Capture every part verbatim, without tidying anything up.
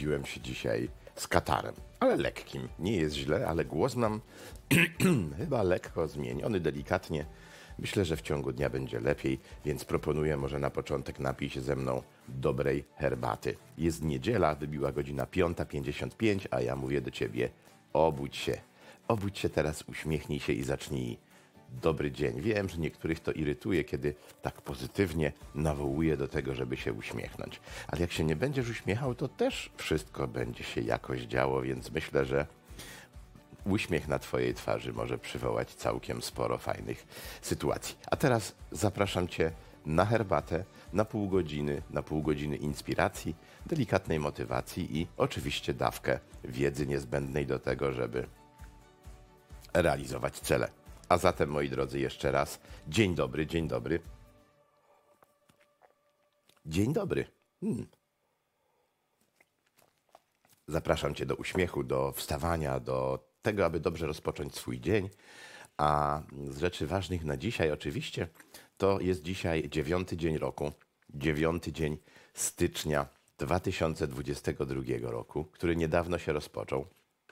obudziłem się dzisiaj z katarem, ale lekkim. Nie jest źle, ale głos mam chyba lekko zmieniony, delikatnie. Myślę, że w ciągu dnia będzie lepiej, więc proponuję może na początek napij się ze mną dobrej herbaty. Jest niedziela, wybiła godzina piąta pięćdziesiąt pięć, a ja mówię do ciebie, obudź się. Obudź się teraz, uśmiechnij się i zacznij dobry dzień. Wiem, że niektórych to irytuje, kiedy tak pozytywnie nawołuje do tego, żeby się uśmiechnąć. Ale jak się nie będziesz uśmiechał, to też wszystko będzie się jakoś działo, więc myślę, że uśmiech na twojej twarzy może przywołać całkiem sporo fajnych sytuacji. A teraz zapraszam cię na herbatę, na pół godziny, na pół godziny inspiracji, delikatnej motywacji i oczywiście dawkę wiedzy niezbędnej do tego, żeby realizować cele. A zatem, moi drodzy, jeszcze raz dzień dobry, dzień dobry. Dzień dobry. Hmm. Zapraszam cię do uśmiechu, do wstawania, do tego, aby dobrze rozpocząć swój dzień. A z rzeczy ważnych na dzisiaj oczywiście, to jest dzisiaj dziewiąty dzień roku, dziewiąty dzień stycznia dwa tysiące dwudziestego drugiego roku, który niedawno się rozpoczął.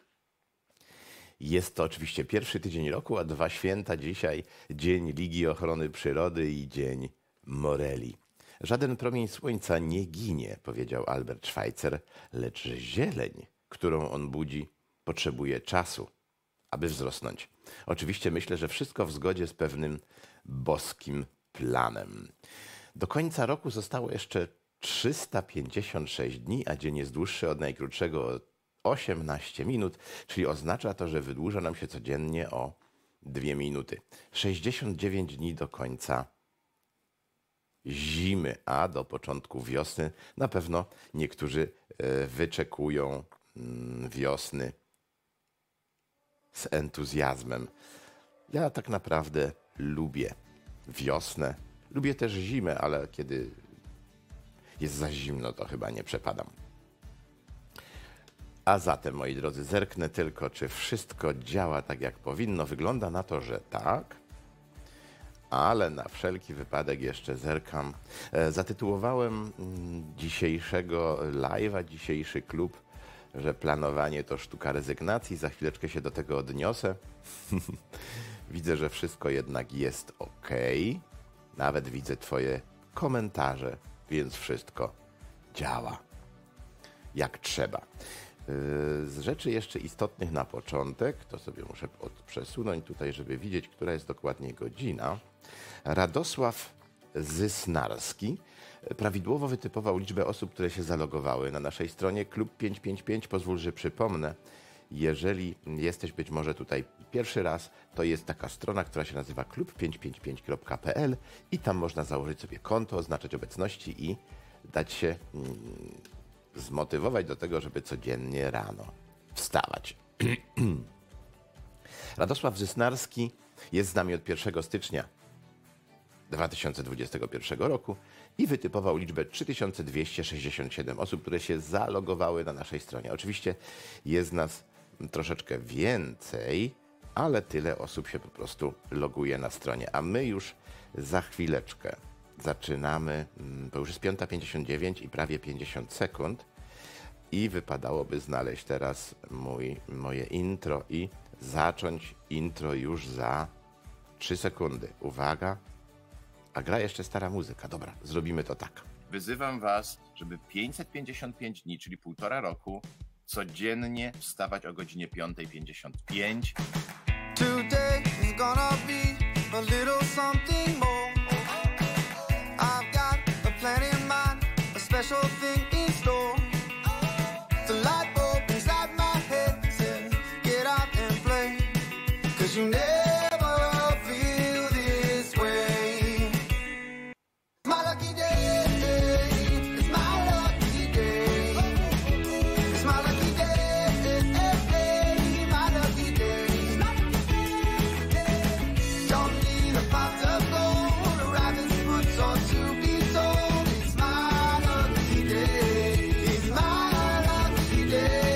Jest to oczywiście pierwszy tydzień roku, a dwa święta dzisiaj, Dzień Ligi Ochrony Przyrody i Dzień Moreli. Żaden promień słońca nie ginie, powiedział Albert Schweitzer, lecz zieleń, którą on budzi, potrzebuje czasu, aby wzrosnąć. Oczywiście myślę, że wszystko w zgodzie z pewnym boskim planem. Do końca roku zostało jeszcze trzysta pięćdziesiąt sześć dni, a dzień jest dłuższy od najkrótszego o osiemnaście minut, czyli oznacza to, że wydłuża nam się codziennie o dwie minuty. sześćdziesiąt dziewięć dni do końca zimy, a do początku wiosny na pewno niektórzy wyczekują wiosny z entuzjazmem. Ja tak naprawdę lubię wiosnę, lubię też zimę, ale kiedy jest za zimno, to chyba nie przepadam. A zatem, moi drodzy, zerknę tylko, czy wszystko działa tak, jak powinno. Wygląda na to, że tak, ale na wszelki wypadek jeszcze zerkam. E, zatytułowałem mm, dzisiejszego live'a, dzisiejszy klub, że planowanie to sztuka rezygnacji. Za chwileczkę się do tego odniosę. Widzę, że wszystko jednak jest ok. Nawet widzę twoje komentarze, więc wszystko działa jak trzeba. Z rzeczy jeszcze istotnych na początek, to sobie muszę przesunąć tutaj, żeby widzieć, która jest dokładnie godzina. Radosław Zysnarski prawidłowo wytypował liczbę osób, które się zalogowały na naszej stronie Klub pięćset pięćdziesiąt pięć. Pozwól, że przypomnę, jeżeli jesteś być może tutaj pierwszy raz, to jest taka strona, która się nazywa klub pięćset pięćdziesiąt pięć kropka p l i tam można założyć sobie konto, oznaczać obecności i dać się mm, zmotywować do tego, żeby codziennie rano wstawać. Radosław Zysnarski jest z nami od pierwszego stycznia dwa tysiące dwudziestego pierwszego roku i wytypował liczbę trzy tysiące dwieście sześćdziesiąt siedem osób, które się zalogowały na naszej stronie. Oczywiście jest nas troszeczkę więcej, ale tyle osób się po prostu loguje na stronie, a my już za chwileczkę zaczynamy, to już jest piąta pięćdziesiąt dziewięć i prawie pięćdziesiąt sekund i wypadałoby znaleźć teraz mój, moje intro i zacząć intro już za trzy sekundy. Uwaga, a gra jeszcze stara muzyka. Dobra, zrobimy to tak. Wyzywam was, żeby pięćset pięćdziesiąt pięć dni, czyli półtora roku, codziennie wstawać o godzinie piąta pięćdziesiąt pięć. Today is gonna be a little something more. I've got a plan in mind, a special thing in store. The light bulb inside my head says, get out and play, 'cause you never feel this way. My lucky day, it's my lucky day. It's my lucky day, my lucky day. Don't need a pot of gold, a rabbit's foot or to be told. It's my lucky day, it's my lucky day.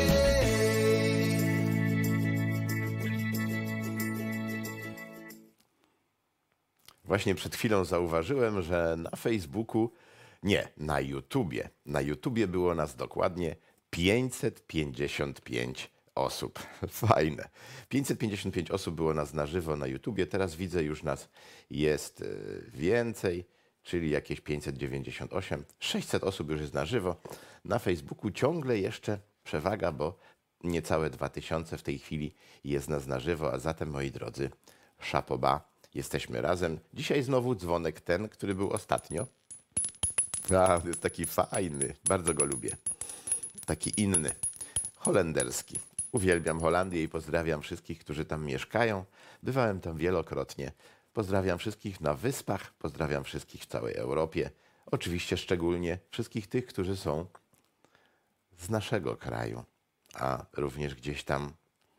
Właśnie przed chwilą zauważyłem, że na Facebooku, nie, na YouTubie, na YouTubie było nas dokładnie pięćset pięćdziesiąt pięć osób. Fajne. pięćset pięćdziesiąt pięć osób było nas na żywo na YouTubie. Teraz widzę, już nas jest więcej, czyli jakieś pięćset dziewięćdziesiąt osiem. sześćset osób już jest na żywo. Na Facebooku ciągle jeszcze przewaga, bo niecałe dwa tysiące w tej chwili jest nas na żywo, a zatem, moi drodzy, szapoba, jesteśmy razem. Dzisiaj znowu dzwonek ten, który był ostatnio. A, jest taki fajny, bardzo go lubię. Taki inny, holenderski. Uwielbiam Holandię i pozdrawiam wszystkich, którzy tam mieszkają. Bywałem tam wielokrotnie. Pozdrawiam wszystkich na wyspach, pozdrawiam wszystkich w całej Europie. Oczywiście szczególnie wszystkich tych, którzy są z naszego kraju, a również gdzieś tam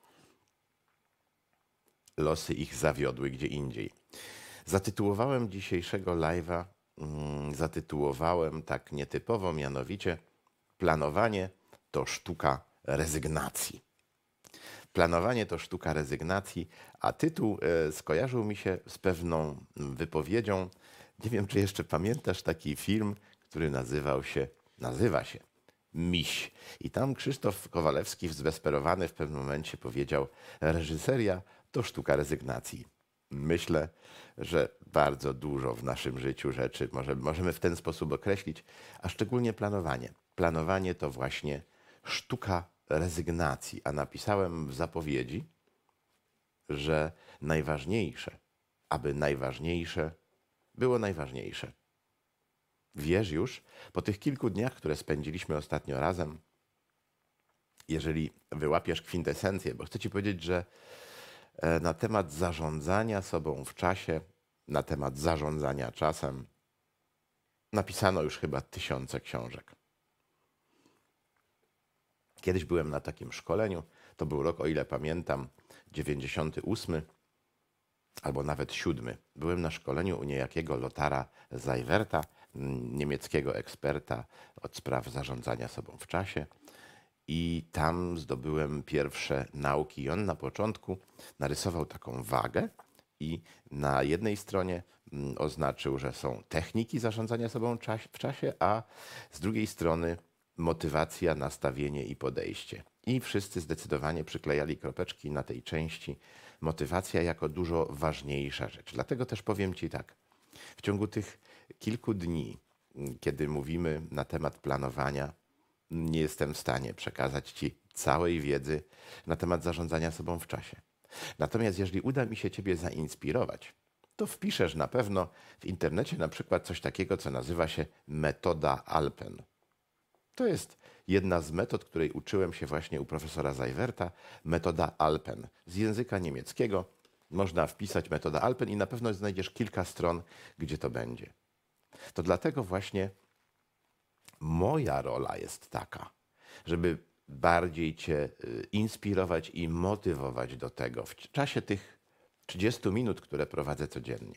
losy ich zawiodły gdzie indziej. Zatytułowałem dzisiejszego live'a, mm, zatytułowałem tak nietypowo, mianowicie planowanie to sztuka rezygnacji. Planowanie to sztuka rezygnacji, a tytuł e, skojarzył mi się z pewną wypowiedzią. Nie wiem, czy jeszcze pamiętasz taki film, który nazywał się, nazywa się Miś. I tam Krzysztof Kowalewski zdesperowany w pewnym momencie powiedział: reżyseria to sztuka rezygnacji. Myślę, że bardzo dużo w naszym życiu rzeczy może, możemy w ten sposób określić, a szczególnie planowanie. Planowanie to właśnie sztuka rezygnacji, a napisałem w zapowiedzi, że najważniejsze, aby najważniejsze było najważniejsze. Wiesz już, po tych kilku dniach, które spędziliśmy ostatnio razem, jeżeli wyłapiesz kwintesencję, bo chcę ci powiedzieć, że na temat zarządzania sobą w czasie, na temat zarządzania czasem napisano już chyba tysiące książek. Kiedyś byłem na takim szkoleniu, to był rok, o ile pamiętam, dziewięćdziesiąty ósmy albo nawet siódmy. Byłem na szkoleniu u niejakiego Lothara Seiferta, niemieckiego eksperta od spraw zarządzania sobą w czasie. I tam zdobyłem pierwsze nauki. I on na początku narysował taką wagę i na jednej stronie oznaczył, że są techniki zarządzania sobą w czasie, a z drugiej strony motywacja, nastawienie i podejście. I wszyscy zdecydowanie przyklejali kropeczki na tej części motywacja jako dużo ważniejsza rzecz. Dlatego też powiem ci tak, w ciągu tych kilku dni, kiedy mówimy na temat planowania, nie jestem w stanie przekazać ci całej wiedzy na temat zarządzania sobą w czasie. Natomiast jeżeli uda mi się ciebie zainspirować, to wpiszesz na pewno w internecie na przykład coś takiego, co nazywa się metoda Alpen. To jest jedna z metod, której uczyłem się właśnie u profesora Seiferta, metoda Alpen. Z języka niemieckiego można wpisać metoda Alpen i na pewno znajdziesz kilka stron, gdzie to będzie. To dlatego właśnie moja rola jest taka, żeby bardziej cię inspirować i motywować do tego w czasie tych trzydziestu minut, które prowadzę codziennie.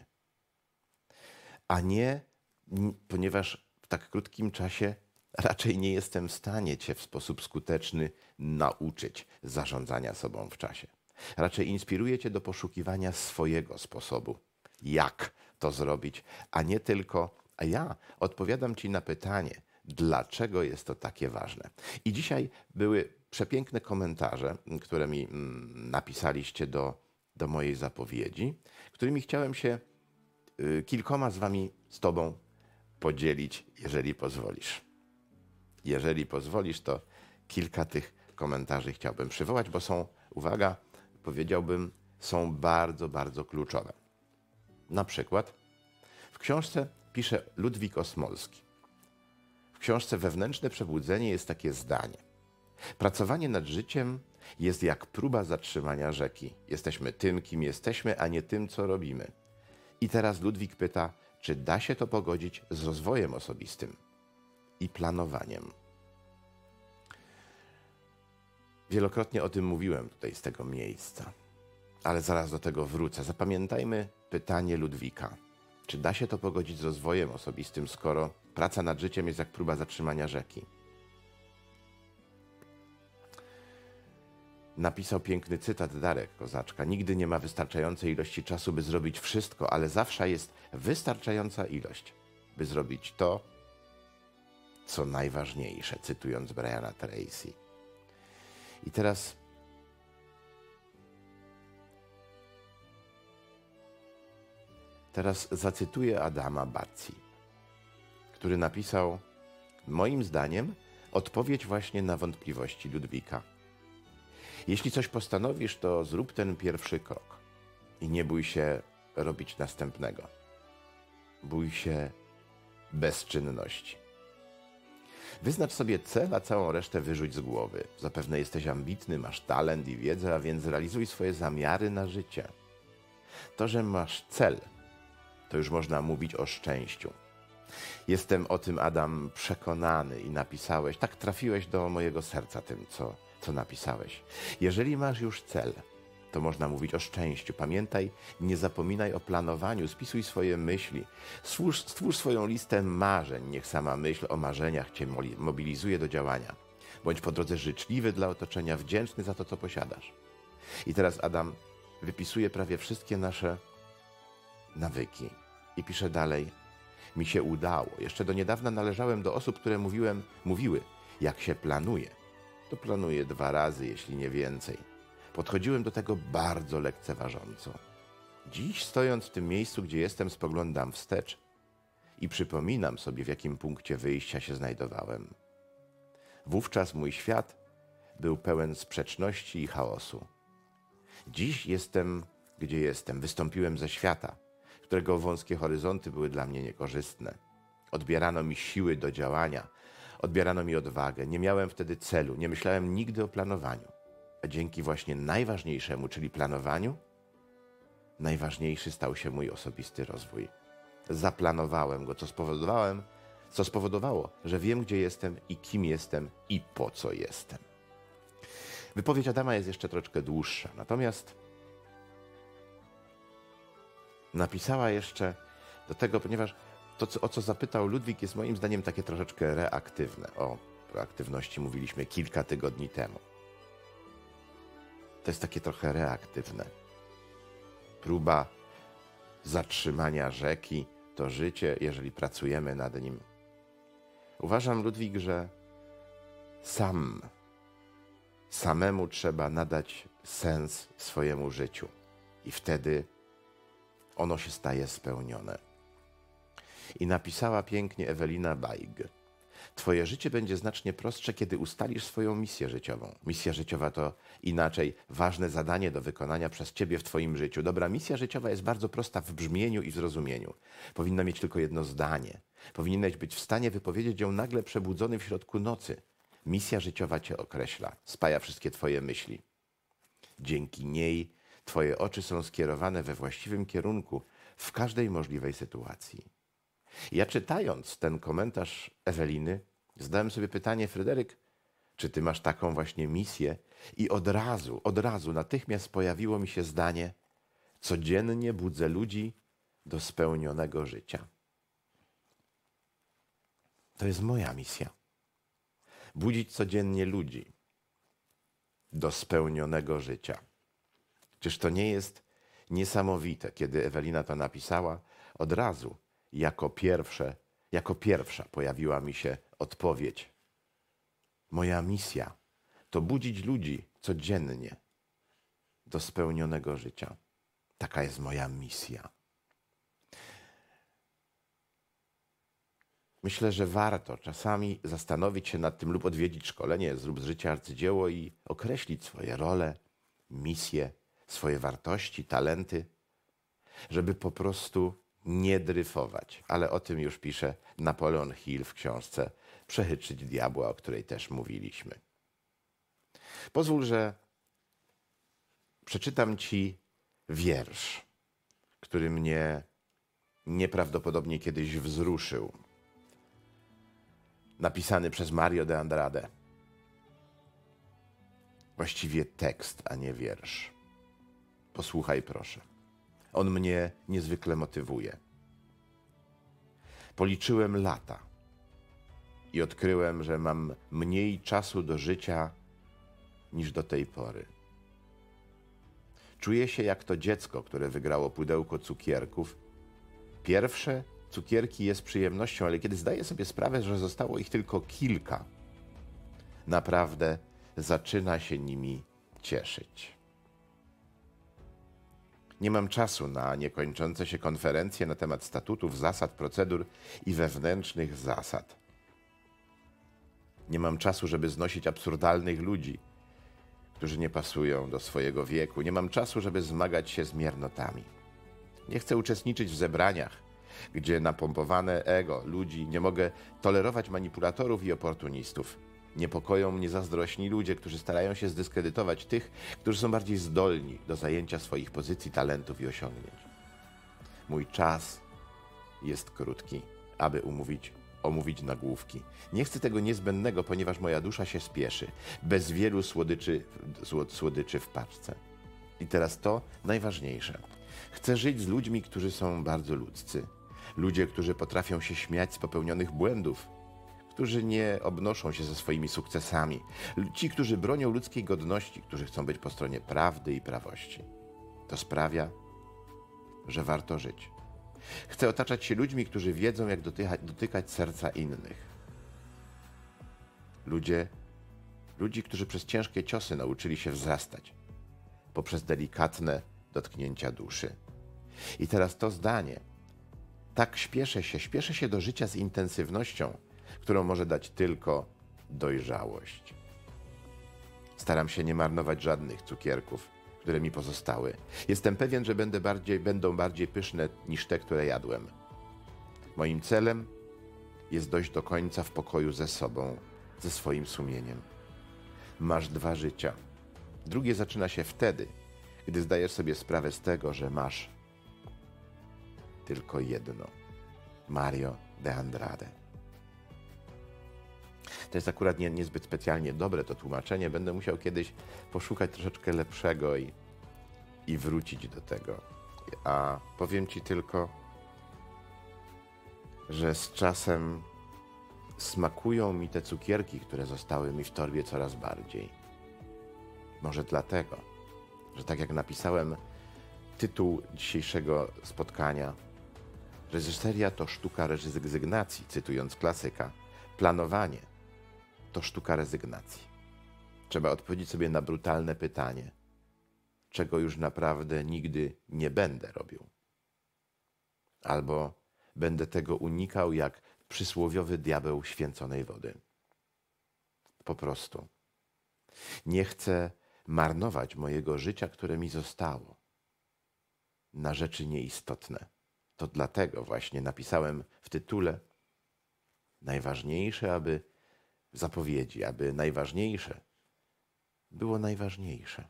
A nie, ponieważ w tak krótkim czasie raczej nie jestem w stanie cię w sposób skuteczny nauczyć zarządzania sobą w czasie. Raczej inspiruję cię do poszukiwania swojego sposobu, jak to zrobić, a nie tylko, a ja odpowiadam ci na pytanie, dlaczego jest to takie ważne. I dzisiaj były przepiękne komentarze, które mi napisaliście do, do mojej zapowiedzi, którymi chciałem się y, kilkoma z wami, z tobą podzielić, jeżeli pozwolisz. Jeżeli pozwolisz, to kilka tych komentarzy chciałbym przywołać, bo są, uwaga, powiedziałbym, są bardzo, bardzo kluczowe. Na przykład w książce pisze Ludwik Osmolski. W książce Wewnętrzne przebudzenie jest takie zdanie. Pracowanie nad życiem jest jak próba zatrzymania rzeki. Jesteśmy tym, kim jesteśmy, a nie tym, co robimy. I teraz Ludwik pyta, czy da się to pogodzić z rozwojem osobistym i planowaniem. Wielokrotnie o tym mówiłem tutaj z tego miejsca, ale zaraz do tego wrócę. Zapamiętajmy pytanie Ludwika. Czy da się to pogodzić z rozwojem osobistym, skoro praca nad życiem jest jak próba zatrzymania rzeki? Napisał piękny cytat Darek Kozaczka. Nigdy nie ma wystarczającej ilości czasu, by zrobić wszystko, ale zawsze jest wystarczająca ilość, by zrobić to, co najważniejsze, cytując Briana Tracy. I teraz teraz zacytuję Adama Bazzi, który napisał, moim zdaniem, odpowiedź właśnie na wątpliwości Ludwika. Jeśli coś postanowisz, to zrób ten pierwszy krok i nie bój się robić następnego. Bój się bezczynności. Wyznacz sobie cel, a całą resztę wyrzuć z głowy. Zapewne jesteś ambitny, masz talent i wiedzę, a więc realizuj swoje zamiary na życie. To, że masz cel, to już można mówić o szczęściu. Jestem o tym, Adam, przekonany i napisałeś, tak trafiłeś do mojego serca tym, co, co napisałeś. Jeżeli masz już cel, to można mówić o szczęściu. Pamiętaj, nie zapominaj o planowaniu, spisuj swoje myśli, stwórz, stwórz swoją listę marzeń, niech sama myśl o marzeniach cię mobilizuje do działania. Bądź po drodze życzliwy dla otoczenia, wdzięczny za to, co posiadasz. I teraz Adam wypisuje prawie wszystkie nasze nawyki i pisze dalej. Mi się udało. Jeszcze do niedawna należałem do osób, które mówiłem, mówiły, jak się planuje. To planuję dwa razy, jeśli nie więcej. Podchodziłem do tego bardzo lekceważąco. Dziś, stojąc w tym miejscu, gdzie jestem, spoglądam wstecz i przypominam sobie, w jakim punkcie wyjścia się znajdowałem. Wówczas mój świat był pełen sprzeczności i chaosu. Dziś jestem, gdzie jestem. Wystąpiłem ze świata, którego wąskie horyzonty były dla mnie niekorzystne. Odbierano mi siły do działania, odbierano mi odwagę. Nie miałem wtedy celu, nie myślałem nigdy o planowaniu. A dzięki właśnie najważniejszemu, czyli planowaniu, najważniejszy stał się mój osobisty rozwój. Zaplanowałem go, co spowodowałem, co spowodowało, że wiem, gdzie jestem i kim jestem i po co jestem. Wypowiedź Adama jest jeszcze troszkę dłuższa, natomiast napisała jeszcze do tego, ponieważ to, co, o co zapytał Ludwik, jest moim zdaniem takie troszeczkę reaktywne. O proaktywności mówiliśmy kilka tygodni temu. To jest takie trochę reaktywne. Próba zatrzymania rzeki, to życie, jeżeli pracujemy nad nim. Uważam, Ludwik, że sam, samemu trzeba nadać sens swojemu życiu i wtedy ono się staje spełnione. I napisała pięknie Ewelina Bajg. Twoje życie będzie znacznie prostsze, kiedy ustalisz swoją misję życiową. Misja życiowa to inaczej ważne zadanie do wykonania przez ciebie w twoim życiu. Dobra misja życiowa jest bardzo prosta w brzmieniu i w zrozumieniu. Powinna mieć tylko jedno zdanie. Powinieneś być w stanie wypowiedzieć ją nagle przebudzony w środku nocy. Misja życiowa cię określa, spaja wszystkie twoje myśli. Dzięki niej twoje oczy są skierowane we właściwym kierunku w każdej możliwej sytuacji. Ja czytając ten komentarz Eweliny, zadałem sobie pytanie, Fryderyk, czy ty masz taką właśnie misję? I od razu, od razu natychmiast pojawiło mi się zdanie, codziennie budzę ludzi do spełnionego życia. To jest moja misja. Budzić codziennie ludzi do spełnionego życia. Czyż to nie jest niesamowite, kiedy Ewelina to napisała? Od razu jako pierwsze, jako pierwsza pojawiła mi się odpowiedź. Moja misja to budzić ludzi codziennie do spełnionego życia. Taka jest moja misja. Myślę, że warto czasami zastanowić się nad tym lub odwiedzić szkolenie Zrób z życia arcydzieło i określić swoje role, misje, swoje wartości, talenty, żeby po prostu nie dryfować. Ale o tym już pisze Napoleon Hill w książce Przechytrzyć diabła, o której też mówiliśmy. Pozwól, że przeczytam ci wiersz, który mnie nieprawdopodobnie kiedyś wzruszył. Napisany przez Mario de Andrade. Właściwie tekst, a nie wiersz. Posłuchaj proszę. On mnie niezwykle motywuje. Policzyłem lata i odkryłem, że mam mniej czasu do życia niż do tej pory. Czuję się jak to dziecko, które wygrało pudełko cukierków. Pierwsze cukierki jest przyjemnością, ale kiedy zdaję sobie sprawę, że zostało ich tylko kilka, naprawdę zaczyna się nimi cieszyć. Nie mam czasu na niekończące się konferencje na temat statutów, zasad, procedur i wewnętrznych zasad. Nie mam czasu, żeby znosić absurdalnych ludzi, którzy nie pasują do swojego wieku. Nie mam czasu, żeby zmagać się z miernotami. Nie chcę uczestniczyć w zebraniach, gdzie napompowane ego ludzi. Nie mogę tolerować manipulatorów i oportunistów. Niepokoją mnie zazdrośni ludzie, którzy starają się zdyskredytować tych, którzy są bardziej zdolni do zajęcia swoich pozycji, talentów i osiągnięć. Mój czas jest krótki, aby umówić, omówić nagłówki. Nie chcę tego niezbędnego, ponieważ moja dusza się spieszy, bez wielu słodyczy, słodyczy w paczce. I teraz to najważniejsze. Chcę żyć z ludźmi, którzy są bardzo ludzcy. Ludzie, którzy potrafią się śmiać z popełnionych błędów, którzy nie obnoszą się ze swoimi sukcesami. Ci, którzy bronią ludzkiej godności, którzy chcą być po stronie prawdy i prawości. To sprawia, że warto żyć. Chcę otaczać się ludźmi, którzy wiedzą, jak dotykać, dotykać serca innych. Ludzie, ludzi, którzy przez ciężkie ciosy nauczyli się wzrastać, poprzez delikatne dotknięcia duszy. I teraz to zdanie. Tak śpieszę się, śpieszę się do życia z intensywnością, którą może dać tylko dojrzałość. Staram się nie marnować żadnych cukierków, które mi pozostały. Jestem pewien, że będę bardziej, będą bardziej pyszne niż te, które jadłem. Moim celem jest dojść do końca w pokoju ze sobą, ze swoim sumieniem. Masz dwa życia. Drugie zaczyna się wtedy, gdy zdajesz sobie sprawę z tego, że masz tylko jedno. Mario de Andrade. To jest akurat nie, niezbyt specjalnie dobre to tłumaczenie. Będę musiał kiedyś poszukać troszeczkę lepszego i, i wrócić do tego. A powiem ci tylko, że z czasem smakują mi te cukierki, które zostały mi w torbie coraz bardziej. Może dlatego, że tak jak napisałem tytuł dzisiejszego spotkania, reżyseria to sztuka rezygnacji, cytując klasyka. Planowanie to sztuka rezygnacji. Trzeba odpowiedzieć sobie na brutalne pytanie, czego już naprawdę nigdy nie będę robił. Albo będę tego unikał jak przysłowiowy diabeł święconej wody. Po prostu. Nie chcę marnować mojego życia, które mi zostało, na rzeczy nieistotne. To dlatego właśnie napisałem w tytule najważniejsze, aby w zapowiedzi, aby najważniejsze było najważniejsze.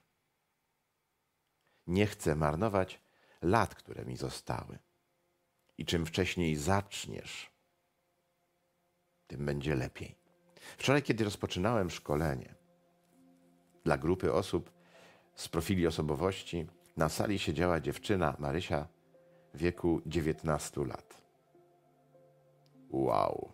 Nie chcę marnować lat, które mi zostały. I czym wcześniej zaczniesz, tym będzie lepiej. Wczoraj, kiedy rozpoczynałem szkolenie dla grupy osób z profili osobowości, na sali siedziała dziewczyna, Marysia, w wieku dziewiętnastu lat. Wow.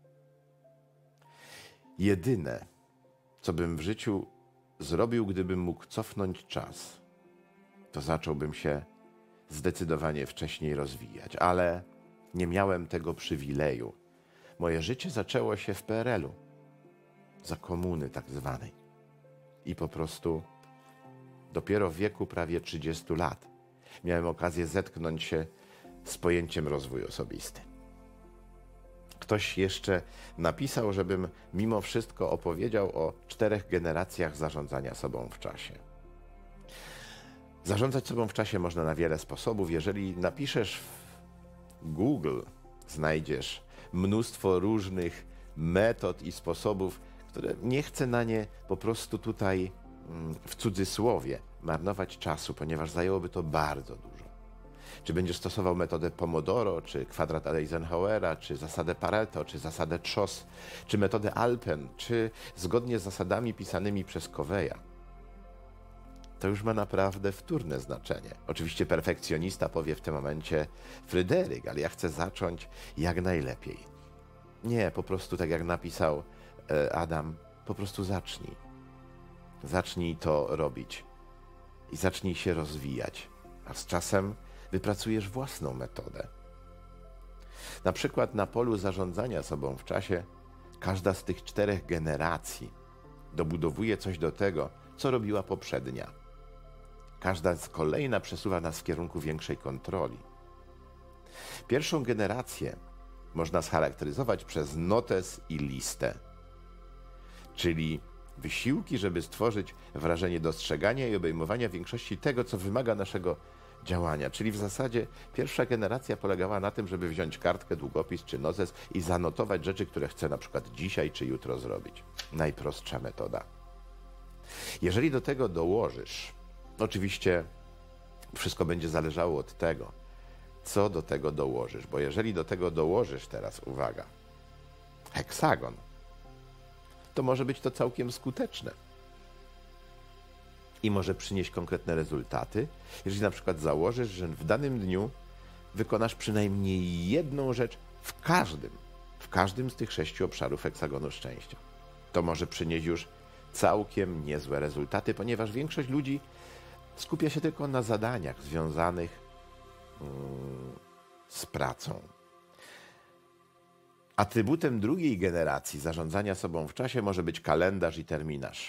Jedyne, co bym w życiu zrobił, gdybym mógł cofnąć czas, to zacząłbym się zdecydowanie wcześniej rozwijać, ale nie miałem tego przywileju. Moje życie zaczęło się w P R L u, za komuny tak zwanej. I po prostu dopiero w wieku prawie trzydziestu lat miałem okazję zetknąć się z pojęciem rozwój osobisty. Ktoś jeszcze napisał, żebym mimo wszystko opowiedział o czterech generacjach zarządzania sobą w czasie. Zarządzać sobą w czasie można na wiele sposobów. Jeżeli napiszesz w Google, znajdziesz mnóstwo różnych metod i sposobów, które nie chcę na nie po prostu tutaj w cudzysłowie marnować czasu, ponieważ zajęłoby to bardzo dużo. Czy będziesz stosował metodę Pomodoro, czy kwadrat Eisenhowera, czy zasadę Pareto, czy zasadę T S O S, czy metodę Alpen, czy zgodnie z zasadami pisanymi przez Coveya, to już ma naprawdę wtórne znaczenie. Oczywiście perfekcjonista powie w tym momencie Fryderyk, ale ja chcę zacząć jak najlepiej. Nie, po prostu tak jak napisał Adam, po prostu zacznij. Zacznij to robić i zacznij się rozwijać, a z czasem wypracujesz własną metodę. Na przykład na polu zarządzania sobą w czasie każda z tych czterech generacji dobudowuje coś do tego, co robiła poprzednia. Każda z kolejna przesuwa nas w kierunku większej kontroli. Pierwszą generację można scharakteryzować przez notes i listę, czyli wysiłki, żeby stworzyć wrażenie dostrzegania i obejmowania większości tego, co wymaga naszego działania. Czyli w zasadzie pierwsza generacja polegała na tym, żeby wziąć kartkę, długopis czy notes i zanotować rzeczy, które chcę na przykład dzisiaj czy jutro zrobić. Najprostsza metoda. Jeżeli do tego dołożysz, oczywiście wszystko będzie zależało od tego, co do tego dołożysz, bo jeżeli do tego dołożysz teraz, uwaga, heksagon, to może być to całkiem skuteczne i może przynieść konkretne rezultaty, jeżeli na przykład założysz, że w danym dniu wykonasz przynajmniej jedną rzecz w każdym, w każdym z tych sześciu obszarów heksagonu szczęścia. To może przynieść już całkiem niezłe rezultaty, ponieważ większość ludzi skupia się tylko na zadaniach związanych mm, z pracą. Atrybutem drugiej generacji zarządzania sobą w czasie może być kalendarz i terminarz.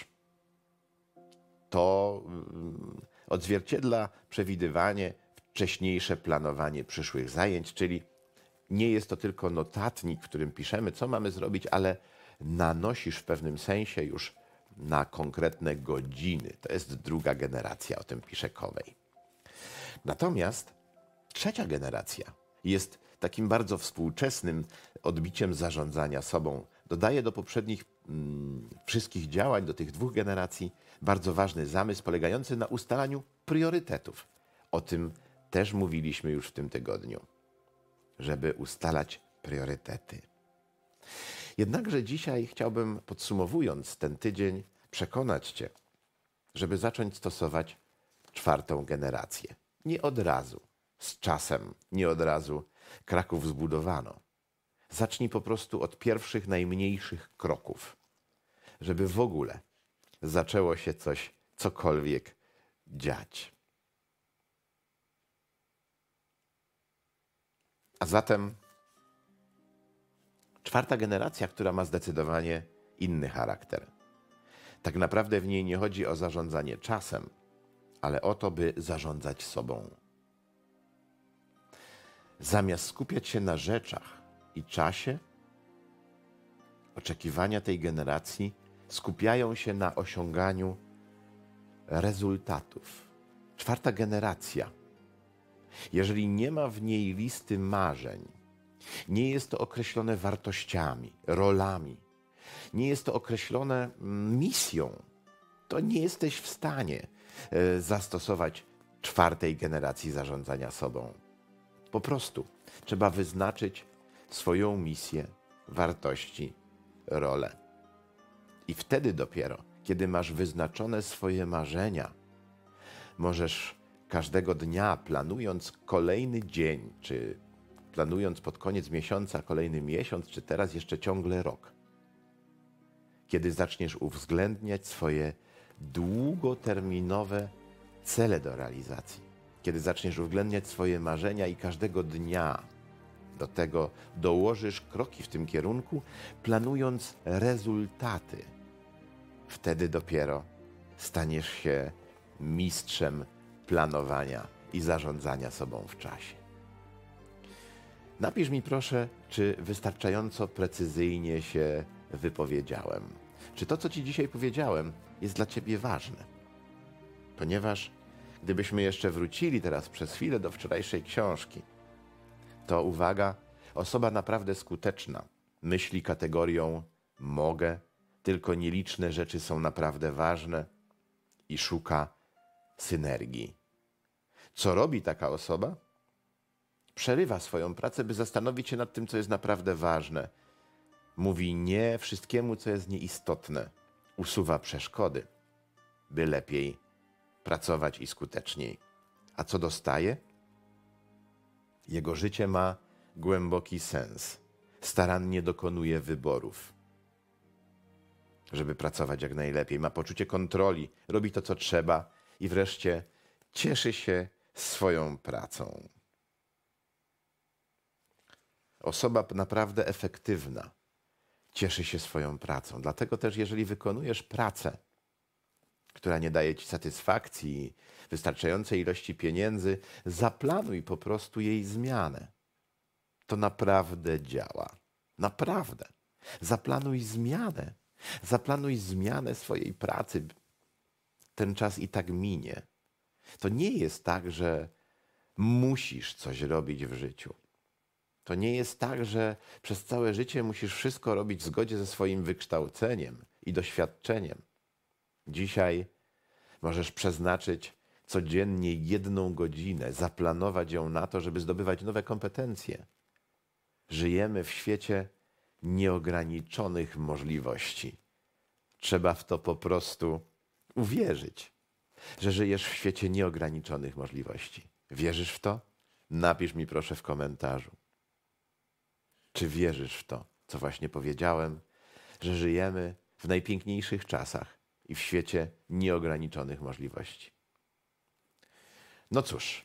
To mm, odzwierciedla przewidywanie, wcześniejsze planowanie przyszłych zajęć, czyli nie jest to tylko notatnik, w którym piszemy, co mamy zrobić, ale nanosisz w pewnym sensie już na konkretne godziny. To jest druga generacja, o tym pisze Covey. Natomiast trzecia generacja jest takim bardzo współczesnym odbiciem zarządzania sobą. Dodaje do poprzednich mm, wszystkich działań, do tych dwóch generacji, bardzo ważny zamysł polegający na ustalaniu priorytetów. O tym też mówiliśmy już w tym tygodniu, żeby ustalać priorytety. Jednakże dzisiaj chciałbym, podsumowując ten tydzień, przekonać Cię, żeby zacząć stosować czwartą generację. Nie od razu, z czasem, nie od razu Kraków zbudowano. Zacznij po prostu od pierwszych, najmniejszych kroków, żeby w ogóle zaczęło się coś, cokolwiek dziać. A zatem czwarta generacja, która ma zdecydowanie inny charakter. Tak naprawdę w niej nie chodzi o zarządzanie czasem, ale o to, by zarządzać sobą. Zamiast skupiać się na rzeczach i czasie, oczekiwania tej generacji skupiają się na osiąganiu rezultatów. Czwarta generacja, jeżeli nie ma w niej listy marzeń, nie jest to określone wartościami, rolami, nie jest to określone misją, to nie jesteś w stanie zastosować czwartej generacji zarządzania sobą. Po prostu trzeba wyznaczyć swoją misję, wartości, rolę. I wtedy dopiero, kiedy masz wyznaczone swoje marzenia, możesz każdego dnia, planując kolejny dzień, czy planując pod koniec miesiąca kolejny miesiąc, czy teraz jeszcze ciągle rok, kiedy zaczniesz uwzględniać swoje długoterminowe cele do realizacji, kiedy zaczniesz uwzględniać swoje marzenia i każdego dnia do tego dołożysz kroki w tym kierunku, planując rezultaty, wtedy dopiero staniesz się mistrzem planowania i zarządzania sobą w czasie. Napisz mi proszę, czy wystarczająco precyzyjnie się wypowiedziałem. Czy to, co Ci dzisiaj powiedziałem, jest dla Ciebie ważne? Ponieważ gdybyśmy jeszcze wrócili teraz przez chwilę do wczorajszej książki, to uwaga, osoba naprawdę skuteczna myśli kategorią mogę, tylko nieliczne rzeczy są naprawdę ważne i szuka synergii. Co robi taka osoba? Przerywa swoją pracę, by zastanowić się nad tym, co jest naprawdę ważne. Mówi nie wszystkiemu, co jest nieistotne. Usuwa przeszkody, by lepiej pracować i skuteczniej. A co dostaje? Jego życie ma głęboki sens. Starannie dokonuje wyborów, żeby pracować jak najlepiej. Ma poczucie kontroli, robi to, co trzeba i wreszcie cieszy się swoją pracą. Osoba naprawdę efektywna cieszy się swoją pracą. Dlatego też, jeżeli wykonujesz pracę, która nie daje ci satysfakcji, wystarczającej ilości pieniędzy, zaplanuj po prostu jej zmianę. To naprawdę działa. Naprawdę. Zaplanuj zmianę. Zaplanuj zmianę swojej pracy. Ten czas i tak minie. To nie jest tak, że musisz coś robić w życiu. To nie jest tak, że przez całe życie musisz wszystko robić w zgodzie ze swoim wykształceniem i doświadczeniem. Dzisiaj możesz przeznaczyć codziennie jedną godzinę, zaplanować ją na to, żeby zdobywać nowe kompetencje. Żyjemy w świecie nieograniczonych możliwości. Trzeba w to po prostu uwierzyć, że żyjesz w świecie nieograniczonych możliwości. Wierzysz w to? Napisz mi proszę w komentarzu. Czy wierzysz w to, co właśnie powiedziałem, że żyjemy w najpiękniejszych czasach i w świecie nieograniczonych możliwości? No cóż,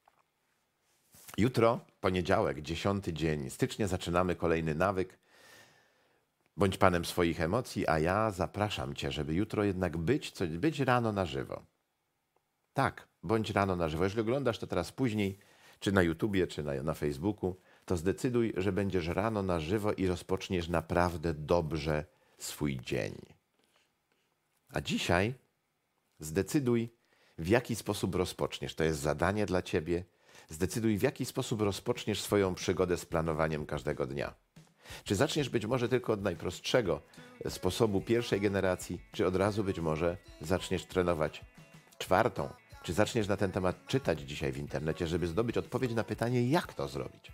jutro, poniedziałek, dziesiąty dzień stycznia, zaczynamy kolejny nawyk. Bądź panem swoich emocji, a ja zapraszam cię, żeby jutro jednak być, co, być rano na żywo. Tak, bądź rano na żywo. Jeżeli oglądasz to teraz później, czy na YouTubie, czy na, na Facebooku, to zdecyduj, że będziesz rano na żywo i rozpoczniesz naprawdę dobrze swój dzień. A dzisiaj zdecyduj, w jaki sposób rozpoczniesz. To jest zadanie dla ciebie. Zdecyduj, w jaki sposób rozpoczniesz swoją przygodę z planowaniem każdego dnia. Czy zaczniesz być może tylko od najprostszego sposobu pierwszej generacji, czy od razu być może zaczniesz trenować czwartą, czy zaczniesz na ten temat czytać dzisiaj w internecie, żeby zdobyć odpowiedź na pytanie, jak to zrobić.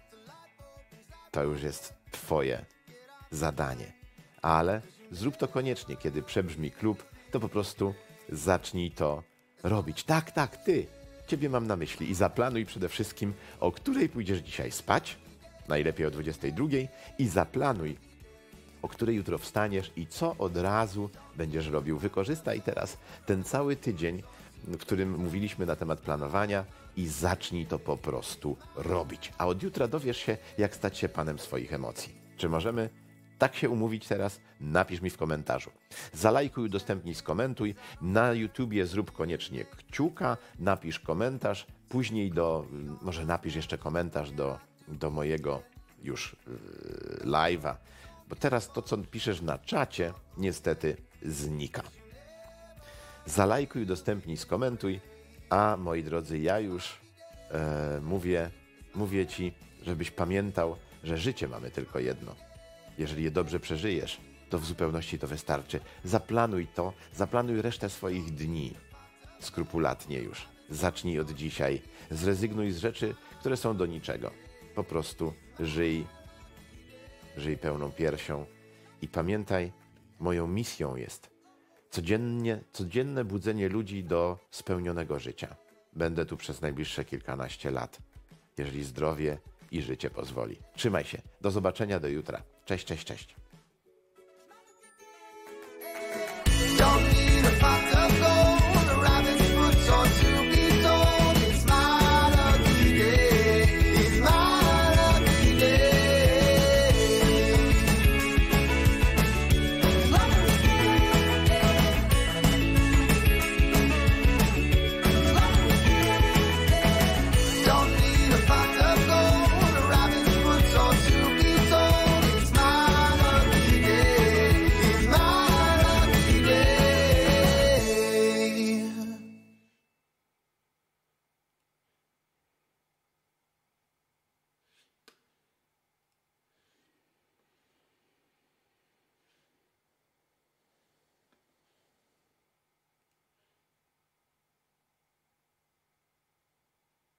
To już jest twoje zadanie. Ale zrób to koniecznie, kiedy przebrzmi klub, to po prostu zacznij to robić. Tak, tak, ty, ciebie mam na myśli i zaplanuj przede wszystkim, o której pójdziesz dzisiaj spać, najlepiej o dwudziestej drugiej, i zaplanuj, o której jutro wstaniesz i co od razu będziesz robił. Wykorzystaj teraz ten cały tydzień, w którym mówiliśmy na temat planowania, i zacznij to po prostu robić. A od jutra dowiesz się, jak stać się panem swoich emocji. Czy możemy tak się umówić teraz? Napisz mi w komentarzu. Zalajkuj, udostępnij, skomentuj. Na YouTubie zrób koniecznie kciuka, napisz komentarz, później do, może napisz jeszcze komentarz do, do mojego już yy, live'a, bo teraz to, co piszesz na czacie, niestety znika. Zalajkuj, udostępnij, skomentuj, a moi drodzy, ja już e, mówię, mówię ci, żebyś pamiętał, że życie mamy tylko jedno. Jeżeli je dobrze przeżyjesz, to w zupełności to wystarczy. Zaplanuj to, zaplanuj resztę swoich dni skrupulatnie już. Zacznij od dzisiaj, zrezygnuj z rzeczy, które są do niczego. Po prostu żyj, żyj pełną piersią i pamiętaj, moją misją jest Codziennie, codzienne budzenie ludzi do spełnionego życia. Będę tu przez najbliższe kilkanaście lat, jeżeli zdrowie i życie pozwoli. Trzymaj się. Do zobaczenia do jutra. Cześć, cześć, cześć.